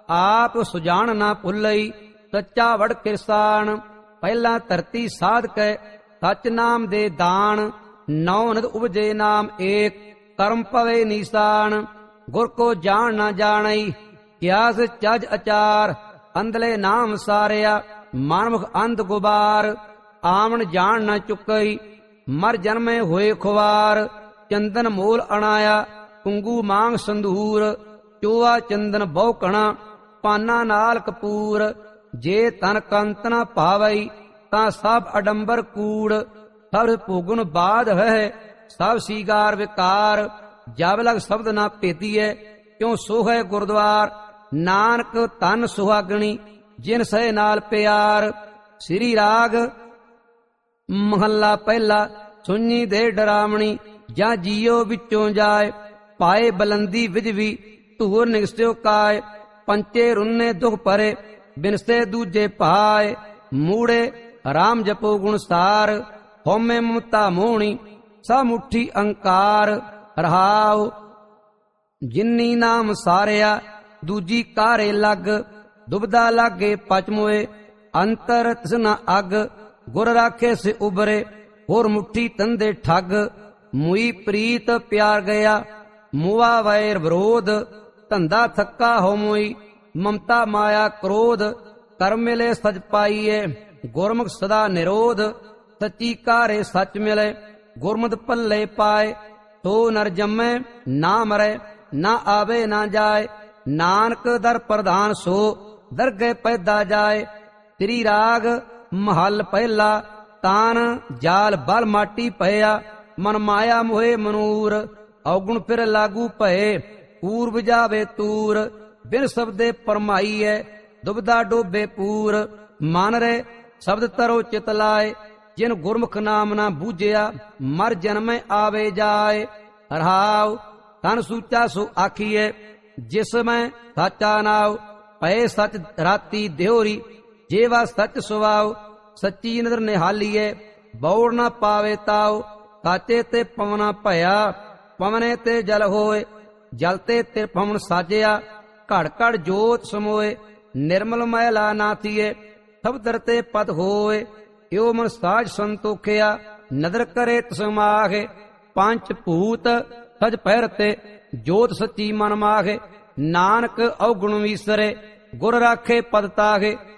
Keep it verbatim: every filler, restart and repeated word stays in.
ਆਪ ਸੁਜਾਨ ਨਾ ਭੁੱਲਈ। ਸੱਚਾ ਵੜ ਕਿਰਸਾਨ ਪਹਿਲਾਂ ਧਰਤੀ ਸਾਧ ਕੈ ਸਚ ਨਾਮ ਦੇ ਦਾਨ। ਨੌ ਨਿਤ ਉਪਜੇ ਨਾਮ ਏਕ ਕਰਮ ਪਵੇ ਨੀਸਾਨ। ਗੁਰ ਕੋ ਜਾਣ ਨਾ ਜਾਣਈ ਕਿਆਸ ਚੱਜ ਅਚਾਰ। ਅੰਧਲੇ ਨਾਮ ਸਾਰਿਆ ਮਨਮੁਖ ਅੰਧ ਗੁਬਾਰ। ਆਵਣ ਜਾਣ ਨਾ ਚੁੱਕਈ ਮਰ ਜਨਮੇ ਹੋਏ ਖੁਆਰ। ਚੰਦਨ ਮੂਲ ਅਣਾਇਆ ਕੁੰਗੂ ਮਾਂਗ ਸੰਧੂਰ। ਚੋਆ ਚੰਦਨ ਬਹੁ ਕਣਾ ਪਾਨਾ ਨਾਲ ਕਪੂਰ। ਜੇ ਤਨ ਕੰਤ ਨਾ ਭਾਵਈ ਤਾਂ ਸਭ ਅਡੰਬਰ ਕੂੜ। ਸਭ ਭੋਗਨ ਬਾਧ ਹੈ ਸਭ ਸੀਗਾਰ ਵਿਕਾਰ। ਜਬ ਲਗ ਸ਼ਬਦ ਨਾ ਭੇਦੀਐ ਕਿਉ ਸੋਹੈ ਗੁਰਦੁਆਰ। ਨਾਨਕ ਤਨ ਸੁਹਾਗਣੀ ਜਿਨ ਸਹਿ ਨਾਲ ਪਿਆਰ। ਸ੍ਰੀ ਰਾਗ ਮਹੱਲਾ ਪਹਿਲਾ। ਸੁਣੀ ਦੇ ਡਰਾਵਣੀ ਜਾਂ ਜੀਓ ਵਿੱਚੋਂ ਜਾਏ। ਪਾਏ ਬਲੰਦੀ ਵਿਜਵੀ ਧੂਰ ਨਿਗਸਿਓ ਕਾਏ। ਪੰਚੇ ਰੁੰਨੇ ਦੁਖ ਭਰੇ ਬਿਨਸੇ ਦੂਜੇ ਪਾਏ। ਮੂੜੇ ਰਾਮ ਜਪੋ ਗੁਣ ਸਾਰ ਹਉਮੈ ਮਮਤਾ ਮੋਹਣੀ ਸਭ ਮੁੱਠੀ ਅੰਕਾਰ। ਰਹਾਉ ਜਿਨੀ ਨਾਮ ਸਾਰਿਆ ਦੂਜੀ ਕਾਰੇ ਲੱਗ। ਦੁਬਦਾ ਲਾਗੇ ਪਚਮੋਏ ਅੰਤਰ ਤਿਸਨਾ ਅੱਗ। ਗੁਰ ਰਾਖੇ ਸੇ ਉਬਰੇ ਹੋਰ ਮੁੱਠੀ ਤੰਦੇ ਠੱਗ। ਮੁਈ ਪ੍ਰੀਤ ਪਿਆਰ ਗਿਆ ਮੁਆ ਵੈਰ ਵਿਰੋਧ। ਧੰਦਾ ਥੱਕਾ ਹੋ ਮੋਈ ਮਮਤਾ ਮਾਇਆ ਕ੍ਰੋਧ। ਕਰਮ ਮਿਲੇ ਸਚ ਪਾਈਏ ਗੁਰਮੁਖ ਸਦਾ ਨਿਰੋਧ। ਸੱਚੀ ਕਾਰੇ ਸੱਚ ਮਿਲੇ ਗੁਰਮਤਿ ਪੱਲੇ ਪਾਏ। ਸੋ ਨਰ ਜੰਮੈ ਨਾ ਮਰੈ ਨਾ ਆਵੇ ਨਾ ਜਾਏ। ਨਾਨਕ ਦਰ ਪ੍ਰਧਾਨ ਸੋ ਦਰਗਹਿ ਪੈਦਾ ਜਾਏ। ਸ੍ਰੀ ਰਾਗ ਮਹੱਲ ਪਹਿਲਾ। ਤਾਨ ਜਾਲ ਬਲ ਮਾਟੀ ਪਇਆ ਮਨ ਮਾਇਆ ਮੋਹੇ ਮਨੂਰ। ਔਗੁਣ ਫਿਰ ਲਾਗੂ ਭਏ ਪੂਰਬ ਜਾਵੇ ਤੂਰ। ਬਿਨ ਸ਼ਬਦੇ ਪਰਮਾਈਐ ਦੁਬਦਾ ਡੋਬੇ ਪੂਰ। ਮਨ ਰੇ ਸ਼ਬਦ ਤਰੋ ਚਿਤ ਲਾਏ ਜਿਨ ਗੁਰਮੁਖ ਨਾਮ ਨਾ ਬੂਝਿਆ ਮਰ ਜਨਮੈ ਆਵੇ ਜਾਏ। ਰਹਾਉ ਤਨ ਸੂਚਾ ਸੋ ਆਖੀਏ ਜਿਸ ਮੈਂ ਸਾਚਾ ਨਾਉ। ਪਏ ਸਚ ਰਾਤੀ ਦਿਉਰੀ ਜੇਵਾ ਸਚ ਸੁਵਾਉ। ਸੱਚੀ ਨਦਰ ਨਿਹਾਲੀਏ ਬੌੜ ਨਾ ਪਾਵੇ ਤਾਉ। ਸਾਚੇ ਤੇ ਪਵਨਾ ਭਇਆ ਪਵਨੇ ਤੇ ਜਲ ਹੋਏ। ਜਲ ਤੇ ਤੇ ਪਵਨ ਸਾਜਿਆ ਘੜ ਘੜ ਜੋਤ ਸਮੋਏ। ਨਿਰਮਲ ਮੈਲਾ ਨਾ ਥੀਏ ਸਭ ਦਰ ਤੇ ਪਦ ਹੋਏ। ਇਉ ਮਨ ਸਾਜ ਸੰਤੋਖਿਆ ਨਦਰ ਕਰੇ ਤਸਮਾਖੇ। ਪੰਜ ਭੂਤ ਸਜ ਪਹਿਰ ਤੇ ਜੋਤ ਸੱਚੀ ਮਨ ਮਾਖੇ। ਨਾਨਕ ਔਗੁਣ ਵੀਸਰੇ ਗੁਰ ਰਾਖੇ ਪਦ ਤਾਖੇ।